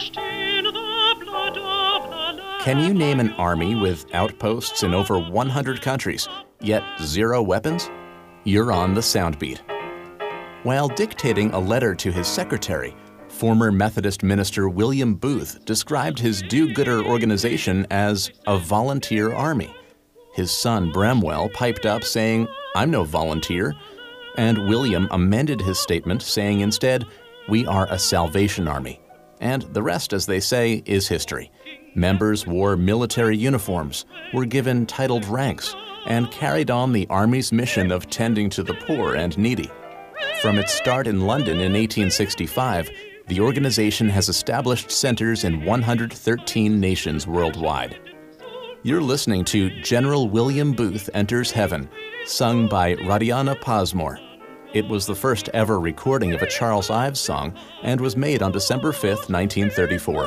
Can you name an army with outposts in over 100 countries, yet zero weapons? You're on the Soundbeat. While dictating a letter to his secretary, former Methodist minister William Booth described his do-gooder organization as a volunteer army. His son Bramwell piped up saying, "I'm no volunteer," and William amended his statement saying instead, "We are a Salvation Army." And the rest, as they say, is history. Members wore military uniforms, were given titled ranks, and carried on the Army's mission of tending to the poor and needy. From its start in London in 1865, the organization has established centers in 113 nations worldwide. You're listening to General William Booth Enters Heaven, sung by Radiana Pasmore. It was the first ever recording of a Charles Ives song and was made on December 5, 1934.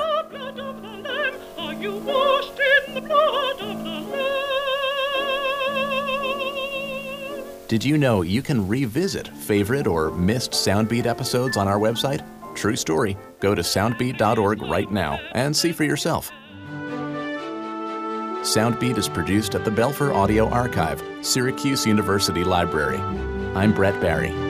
Did you know you can revisit favorite or missed Soundbeat episodes on our website? True story. Go to soundbeat.org right now and see for yourself. Soundbeat is produced at the Belfer Audio Archive, Syracuse University Library. I'm Brett Barry.